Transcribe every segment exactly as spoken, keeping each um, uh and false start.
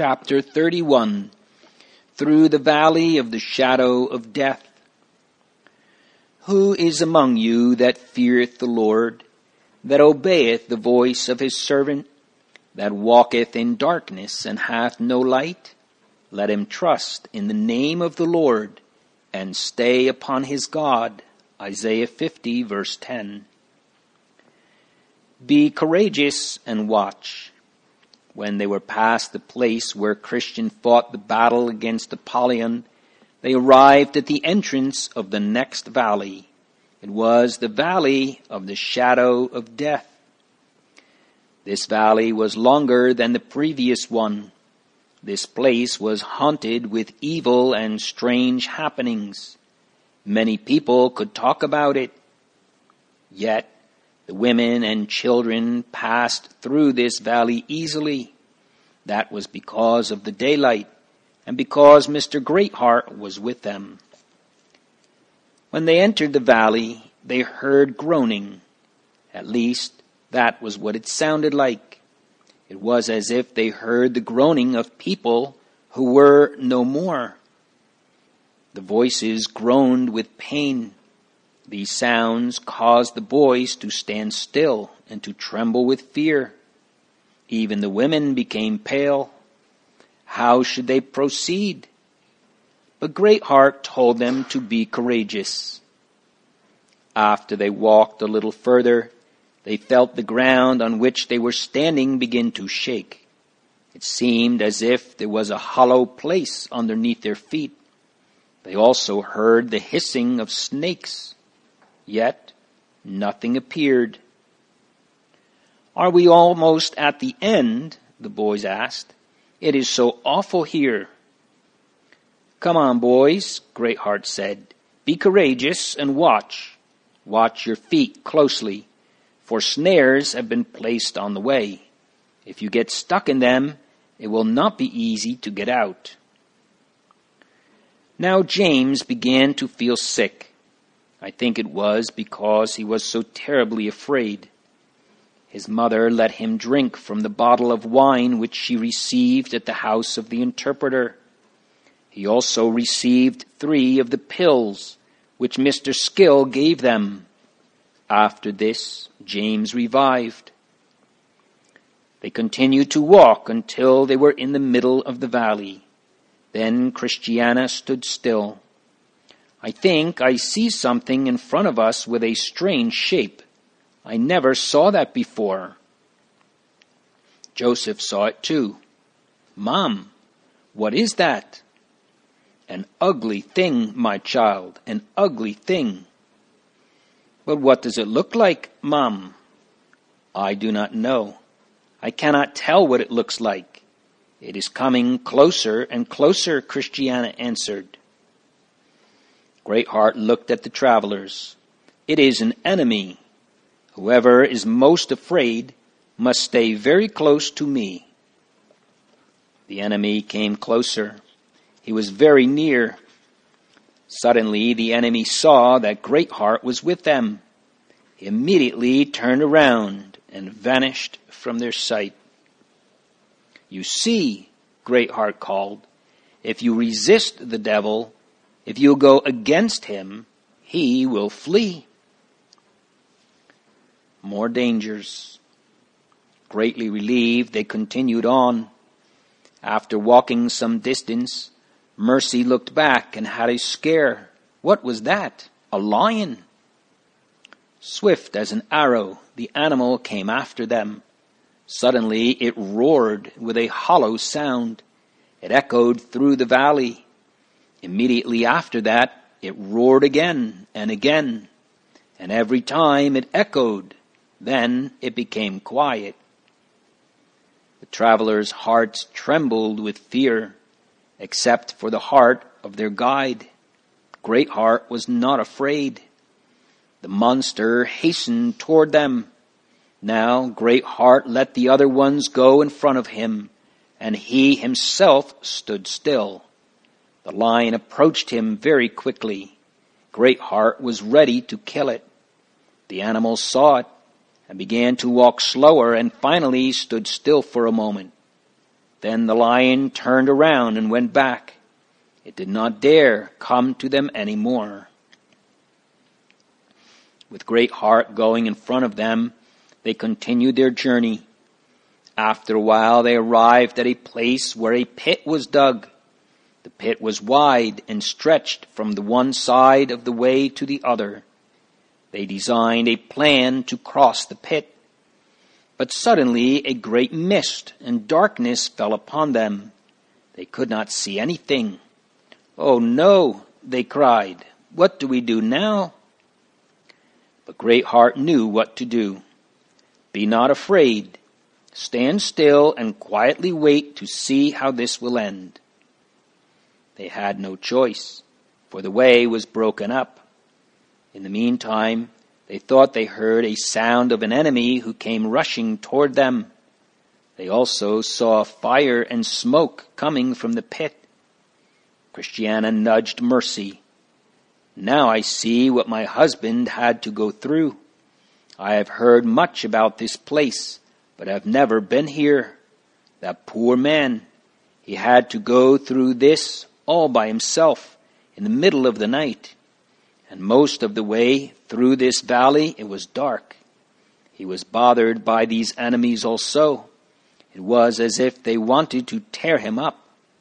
Chapter thirty-one. Through the valley of the shadow of death. Who is among you that feareth the Lord, that obeyeth the voice of his servant, that walketh in darkness and hath no light? Let him trust in the name of the Lord, and stay upon his God. Isaiah fifty, verse ten. Be courageous and watch. When they were past the place where Christian fought the battle against Apollyon, they arrived at the entrance of the next valley. It was the valley of the shadow of death. This valley was longer than the previous one. This place was haunted with evil and strange happenings. Many people could talk about it. Yet the women and children passed through this valley easily. That was because of the daylight, and because Mister Greatheart was with them. When they entered the valley, they heard groaning. At least, that was what it sounded like. It was as if they heard the groaning of people who were no more. The voices groaned with pain. These sounds caused the boys to stand still and to tremble with fear. Even the women became pale. How should they proceed? But Greatheart told them to be courageous. After they walked a little further, they felt the ground on which they were standing begin to shake. It seemed as if there was a hollow place underneath their feet. They also heard the hissing of snakes. Yet nothing appeared. Are we almost at the end? The boys asked. It is so awful here. Come on, boys, Greatheart said. Be courageous and watch. Watch your feet closely, for snares have been placed on the way. If you get stuck in them, it will not be easy to get out. Now James began to feel sick. I think it was because he was so terribly afraid. His mother let him drink from the bottle of wine which she received at the house of the interpreter. He also received three of the pills which Mister Skill gave them. After this, James revived. They continued to walk until they were in the middle of the valley. Then Christiana stood still. I think I see something in front of us with a strange shape. I never saw that before. Joseph saw it too. Mom, what is that? An ugly thing, my child, an ugly thing. But what does it look like, Mom? I do not know. I cannot tell what it looks like. It is coming closer and closer, Christiana answered. Greatheart looked at the travelers. It is an enemy. Whoever is most afraid must stay very close to me. The enemy came closer. He was very near. Suddenly the enemy saw that Greatheart was with them. He immediately turned around and vanished from their sight. You see, Greatheart called, if you resist the devil, if you go against him, he will flee. More dangers. Greatly relieved, they continued on. After walking some distance, Mercy looked back and had a scare. What was that? A lion. Swift as an arrow, the animal came after them. Suddenly it roared with a hollow sound. It echoed through the valley. Immediately after that, it roared again and again, and every time it echoed. Then it became quiet. The travelers' hearts trembled with fear, except for the heart of their guide. Greatheart was not afraid. The monster hastened toward them. Now Greatheart let the other ones go in front of him, and he himself stood still. The lion approached him very quickly. Greatheart was ready to kill it. The animal saw it and began to walk slower and finally stood still for a moment. Then the lion turned around and went back. It did not dare come to them any more. With great heart going in front of them, they continued their journey. After a while they arrived at a place where a pit was dug. The pit was wide and stretched from the one side of the way to the other. They designed a plan to cross the pit. But suddenly a great mist and darkness fell upon them. They could not see anything. "Oh no," they cried. "What do we do now?" But Greatheart knew what to do. "Be not afraid. Stand still and quietly wait to see how this will end." They had no choice, for the way was broken up. In the meantime, they thought they heard a sound of an enemy who came rushing toward them. They also saw fire and smoke coming from the pit. Christiana nudged Mercy. "Now I see what my husband had to go through. I have heard much about this place, but have never been here. That poor man, he had to go through this all by himself in the middle of the night. And most of the way through this valley it was dark. He was bothered by these enemies also. It was as if they wanted to tear him up.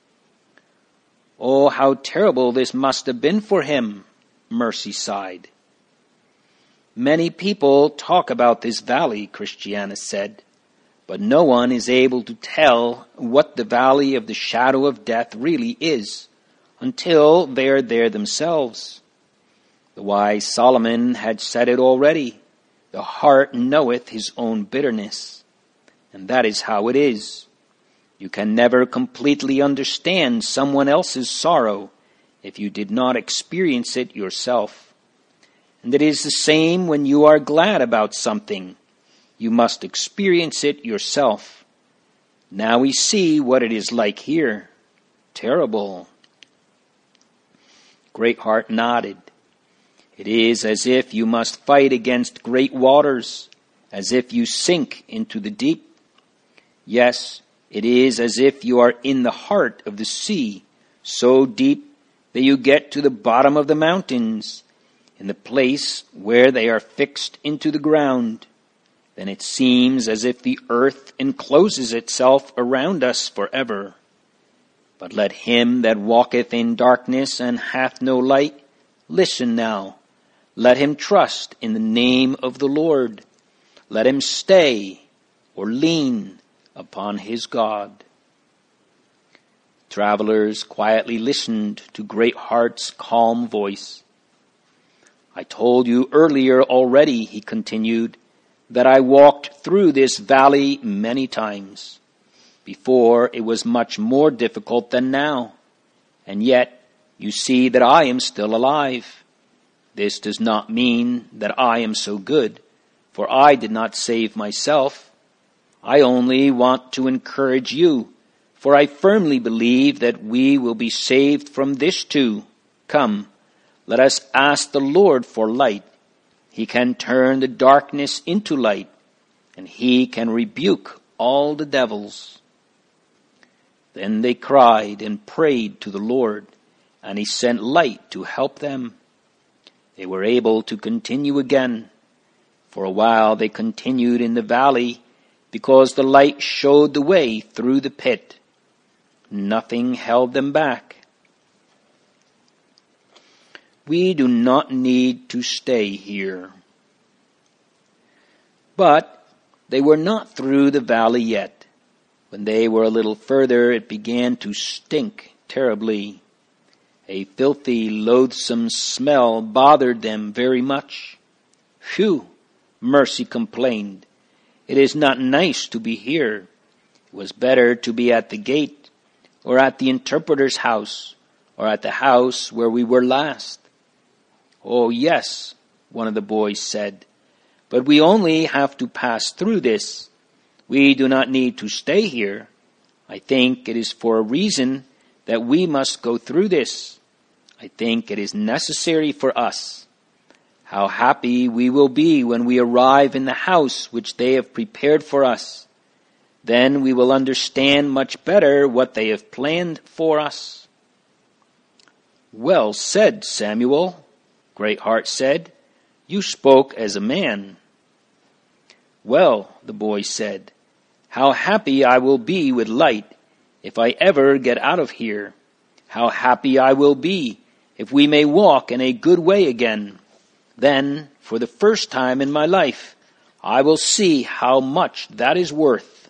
Oh, how terrible this must have been for him," Mercy sighed. "Many people talk about this valley," Christiana said, "but no one is able to tell what the valley of the shadow of death really is until they are there themselves. The wise Solomon had said it already, 'The heart knoweth his own bitterness.' And that is how it is. You can never completely understand someone else's sorrow if you did not experience it yourself. And it is the same when you are glad about something. You must experience it yourself. Now we see what it is like here. Terrible." Greatheart nodded. "It is as if you must fight against great waters, as if you sink into the deep. Yes, it is as if you are in the heart of the sea, so deep that you get to the bottom of the mountains, in the place where they are fixed into the ground. Then it seems as if the earth encloses itself around us forever. But let him that walketh in darkness and hath no light listen now. Let him trust in the name of the Lord. Let him stay or lean upon his God." Travelers quietly listened to Greatheart's calm voice. "I told you earlier already," he continued, "that I walked through this valley many times. Before it was much more difficult than now, and yet you see that I am still alive. This does not mean that I am so good, for I did not save myself. I only want to encourage you, for I firmly believe that we will be saved from this too. Come, let us ask the Lord for light. He can turn the darkness into light, and he can rebuke all the devils." Then they cried and prayed to the Lord, and he sent light to help them. They were able to continue again. For a while they continued in the valley, because the light showed the way through the pit. Nothing held them back. We do not need to stay here. But they were not through the valley yet. When they were a little further, it began to stink terribly. A filthy, loathsome smell bothered them very much. "Phew," Mercy complained. "It is not nice to be here. It was better to be at the gate, or at the interpreter's house, or at the house where we were last." "Oh, yes," one of the boys said, "but we only have to pass through this. We do not need to stay here. I think it is for a reason that we must go through this. I think it is necessary for us. How happy we will be when we arrive in the house which they have prepared for us. Then we will understand much better what they have planned for us." "Well said, Samuel," Greatheart said. "You spoke as a man." "Well," the boy said, "how happy I will be with light if I ever get out of here. How happy I will be if we may walk in a good way again. Then, for the first time in my life, I will see how much that is worth."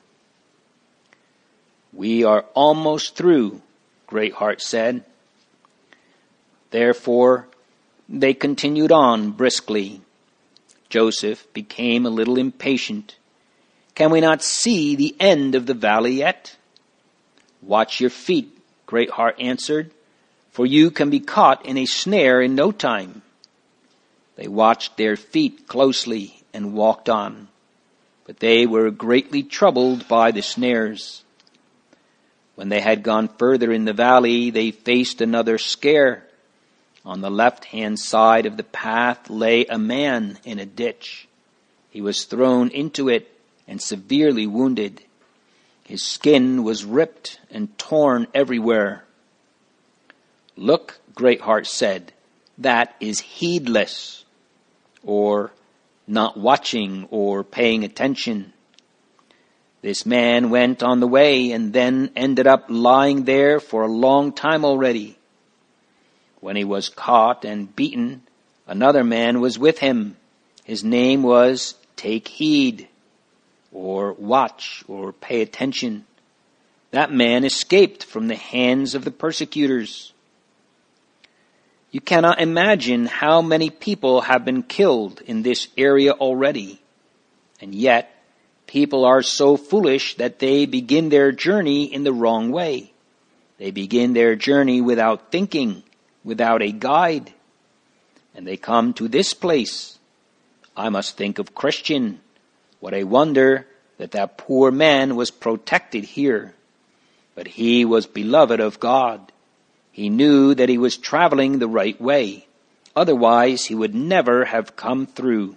"We are almost through," Greatheart said. Therefore, they continued on briskly. Joseph became a little impatient. "Can we not see the end of the valley yet?" "Watch your feet," Greatheart answered, "for you can be caught in a snare in no time." They watched their feet closely and walked on, but they were greatly troubled by the snares. When they had gone further in the valley, they faced another scare. On the left-hand side of the path lay a man in a ditch. He was thrown into it and severely wounded. His skin was ripped and torn everywhere. "Look," Greatheart said, "that is heedless," or not watching or paying attention. This man went on the way and then ended up lying there for a long time already. When he was caught and beaten, another man was with him. His name was Take Heed, or watch, or pay attention. That man escaped from the hands of the persecutors. You cannot imagine how many people have been killed in this area already. And yet, people are so foolish that they begin their journey in the wrong way. They begin their journey without thinking, without a guide. And they come to this place. I must think of Christian. What a wonder that that poor man was protected here. But he was beloved of God. He knew that he was traveling the right way. Otherwise, he would never have come through.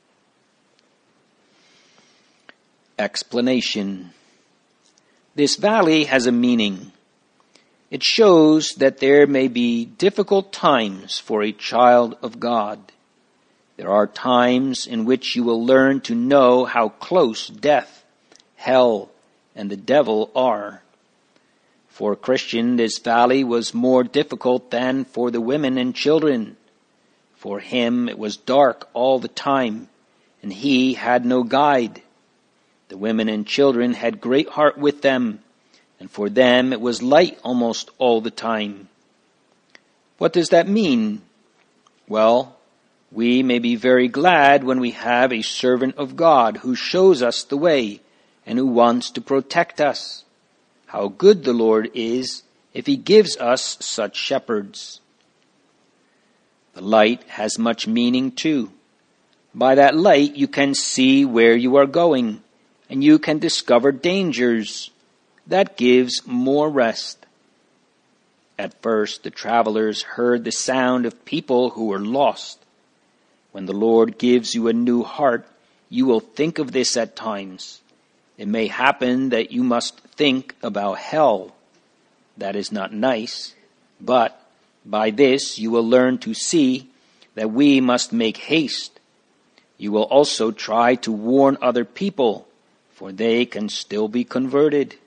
Explanation. This valley has a meaning. It shows that there may be difficult times for a child of God. There are times in which you will learn to know how close death, hell, and the devil are. For a Christian, this valley was more difficult than for the women and children. For him, it was dark all the time, and he had no guide. The women and children had Greatheart with them, and for them it was light almost all the time. What does that mean? Well, we may be very glad when we have a servant of God who shows us the way and who wants to protect us. How good the Lord is if he gives us such shepherds. The light has much meaning too. By that light you can see where you are going, and you can discover dangers. That gives more rest. At first, the travelers heard the sound of people who were lost. When the Lord gives you a new heart, you will think of this at times. It may happen that you must think about hell. That is not nice, but by this you will learn to see that we must make haste. You will also try to warn other people, for they can still be converted.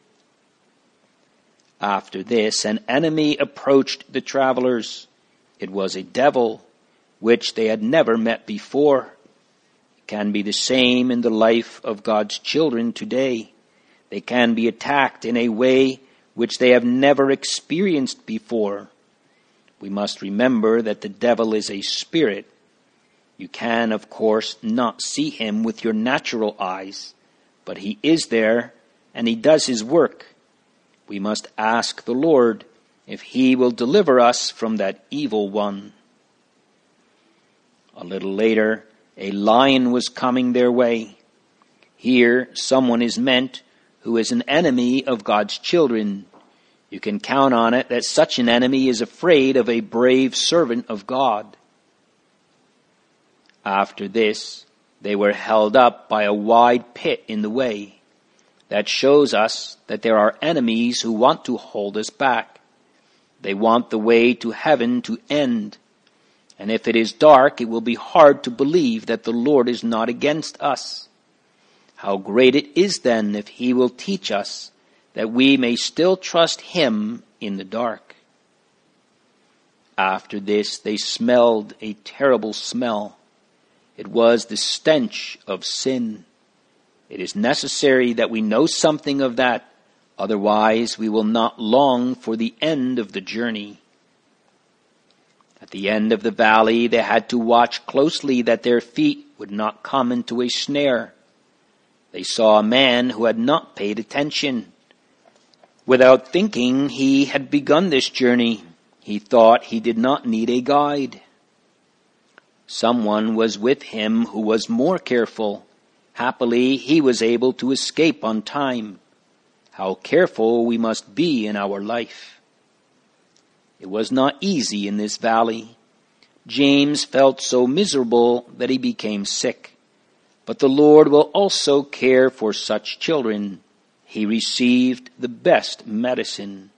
After this, an enemy approached the travelers. It was a devil, which they had never met before. It can be the same in the life of God's children today. They can be attacked in a way which they have never experienced before. We must remember that the devil is a spirit. You can, of course, not see him with your natural eyes, but he is there and he does his work. We must ask the Lord if he will deliver us from that evil one. A little later, a lion was coming their way. Here, someone is meant who is an enemy of God's children. You can count on it that such an enemy is afraid of a brave servant of God. After this, they were held up by a wide pit in the way. That shows us that there are enemies who want to hold us back. They want the way to heaven to end. And if it is dark, it will be hard to believe that the Lord is not against us. How great it is then if he will teach us that we may still trust him in the dark. After this, they smelled a terrible smell. It was the stench of sin. It is necessary that we know something of that, otherwise we will not long for the end of the journey. At the end of the valley, they had to watch closely that their feet would not come into a snare. They saw a man who had not paid attention. Without thinking, he had begun this journey. He thought he did not need a guide. Someone was with him who was more careful. Happily, he was able to escape on time. How careful we must be in our life. It was not easy in this valley. James felt so miserable that he became sick. But the Lord will also care for such children. He received the best medicine.